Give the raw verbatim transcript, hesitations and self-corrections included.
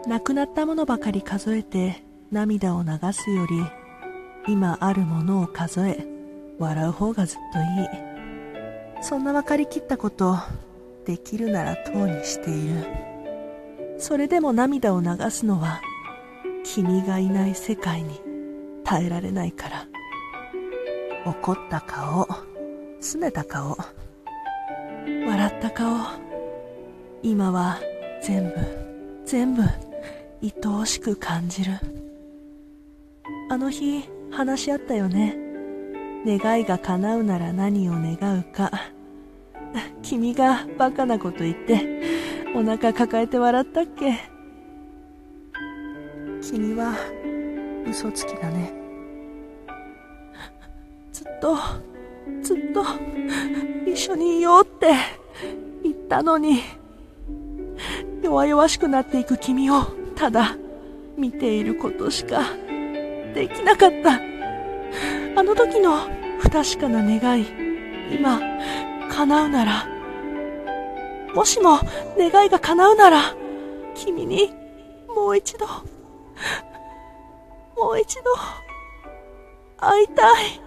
なくなったものばかり数えて涙を流すより、今あるものを数え笑う方がずっといい。そんな分かりきったこと、できるならとうにしている。それでも涙を流すのは、君がいない世界に耐えられないから。怒った顔、拗ねた顔、笑った顔、今は全部全部愛おしく感じる。あの日話し合ったよね。願いが叶うなら何を願うか。君がバカなこと言ってお腹抱えて笑ったっけ。君は嘘つきだね。ずっとずっと一緒にいようって言ったのに、弱々しくなっていく君をただ見ていることしかできなかった。あの時の不確かな願い、今叶うなら、もしも願いが叶うなら、君にもう一度もう一度会いたい。